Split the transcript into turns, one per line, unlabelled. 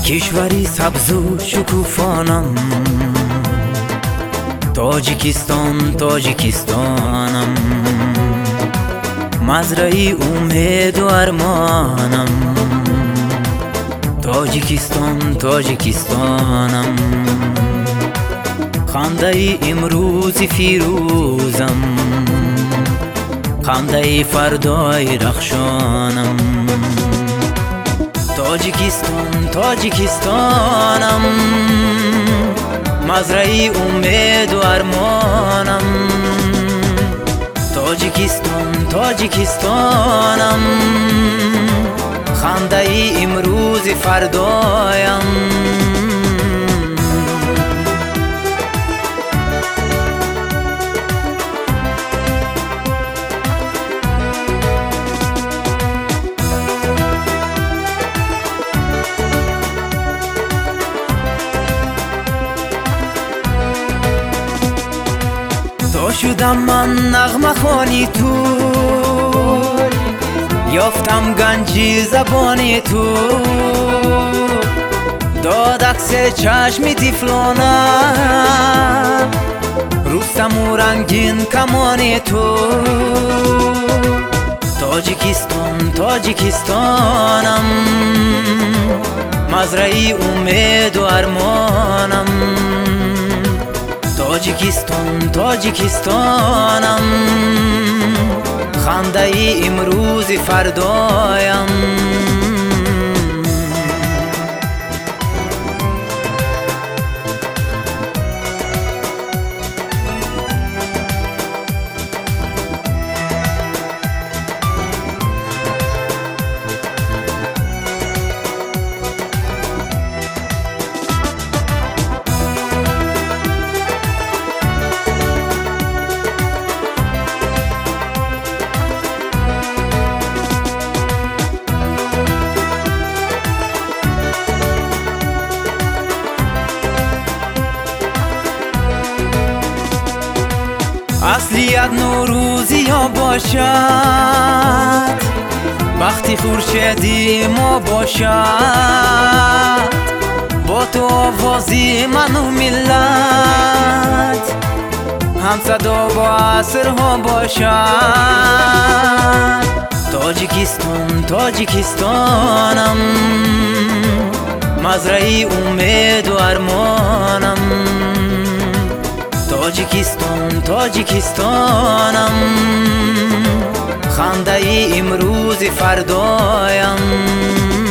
کشوری سبز و شکوفانم، تاجیکستان تاجیکستانم، مزرعه امید و ارمانم. تاجیکستان تاجیکستانم، خنده امروز فیروزم، خنده فردای رخشانم. تاجیکستان تاجیکستانم، مزرعه امید و ارمانم. تاجیکستان تاجیکستانم، خنده امروز فردایم. شدم من نغمه خوانی تو، یافتم گنجی زبانی تو، داد عکس چشمی تیفلانم، روستم و رنگین کمانی تو. تاجیکستان تاجیکستانم، مزرعه امید و ارمانم. تاجیکستان تاجیکستانم، خنده امروز فردایم. اصلیت نوروزی ها باشد، وقتی خورشیدی ما باشد، با تو آوازی من و ملت هم صدا با عصرها باشد. تاجیکستان تاجیکستانم، مزرعه امید و ارمانم. تاجیکستان تاجیکستانم، خنده امروز فردایم.